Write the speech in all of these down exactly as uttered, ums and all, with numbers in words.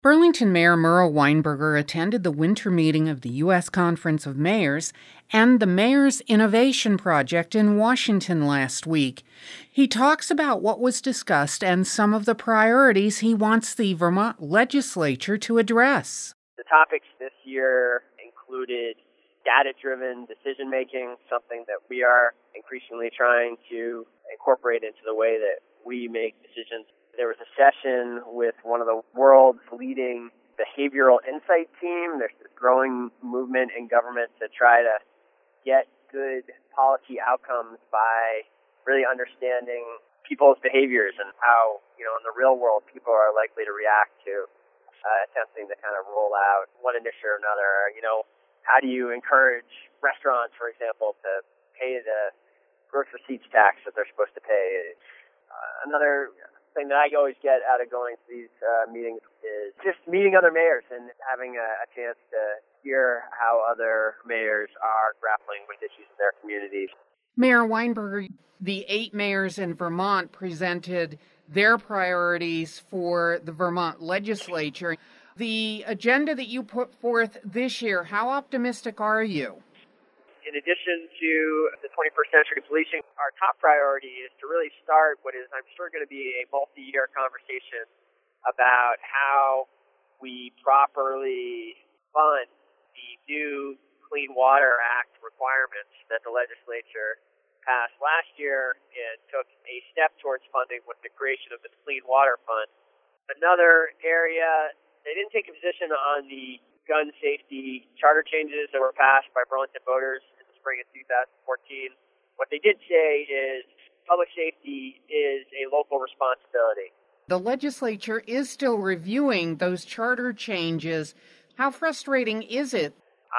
Burlington Mayor Merle Weinberger attended the winter meeting of the U S Conference of Mayors and the Mayor's Innovation Project in Washington last week. He talks about what was discussed and some of the priorities he wants the Vermont legislature to address. The topics this year included data-driven decision-making, something that we are increasingly trying to incorporate into the way that we make decisions. There was a session with one of the world's leading behavioral insight team. There's this growing movement in government to try to get good policy outcomes by really understanding people's behaviors and how, you know, in the real world, people are likely to react to uh, attempting to kind of roll out one initiative or another. You know, how do you encourage restaurants, for example, to pay the gross receipts tax that they're supposed to pay? Uh, another thing that I always get out of going to these uh, meetings is just meeting other mayors and having a, a chance to hear how other mayors are grappling with issues in their communities. Mayor Weinberger, the eight mayors in Vermont presented their priorities for the Vermont legislature. The agenda that you put forth this year, how optimistic are you? In addition to the twenty-first century policing, our top priority is to really start what is, I'm sure, going to be a multi-year conversation about how we properly fund the new Clean Water Act requirements that the legislature passed last year and took a step towards funding with the creation of the Clean Water Fund. Another area, they didn't take a position on the gun safety charter changes that were passed by Burlington voters in the spring of two thousand fourteen. What they did say is public safety is a local responsibility. The legislature is still reviewing those charter changes. How frustrating is it?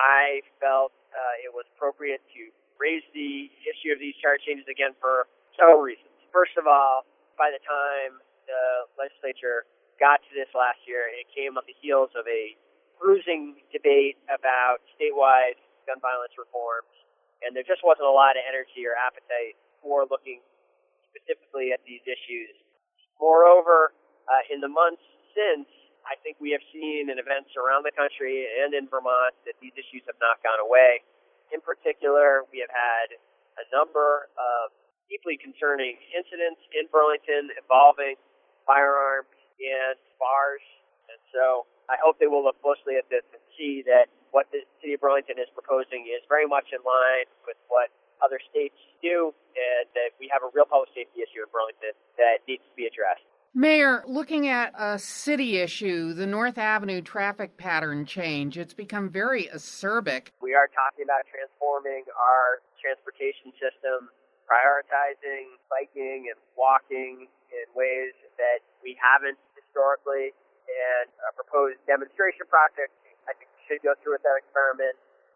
I felt uh, it was appropriate to raise the issue of these charter changes again for several reasons. First of all, by the time the legislature got to this last year, it came on the heels of a bruising debate about statewide gun violence reforms, and there just wasn't a lot of energy or appetite for looking specifically at these issues. Moreover, uh, in the months since, I think we have seen in events around the country and in Vermont that these issues have not gone away. In particular, we have had a number of deeply concerning incidents in Burlington involving firearms and bars, and so I hope they will look closely at this and see that what the city of Burlington is proposing is very much in line with what other states do, and that we have a real public safety issue in Burlington that needs to be addressed. Mayor, looking at a city issue, the North Avenue traffic pattern change, it's become very acerbic. We are talking about transforming our transportation system, prioritizing biking and walking in ways that we haven't historically, and a proposed demonstration project I think we should go through with that experiment.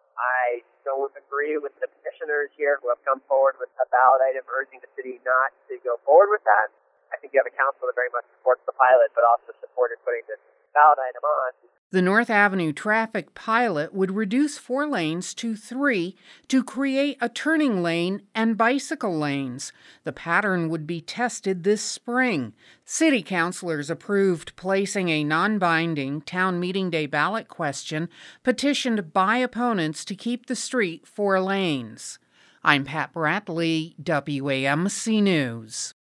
I don't agree with the petitioners here who have come forward with a ballot item urging the city not to go forward with that. I think you have a council that very much supports the pilot, but also supported putting this ballot item on. The North Avenue traffic pilot would reduce four lanes to three to create a turning lane and bicycle lanes. The pattern would be tested this spring. City councilors approved placing a non-binding town meeting day ballot question petitioned by opponents to keep the street four lanes. I'm Pat Bradley, W A M C News.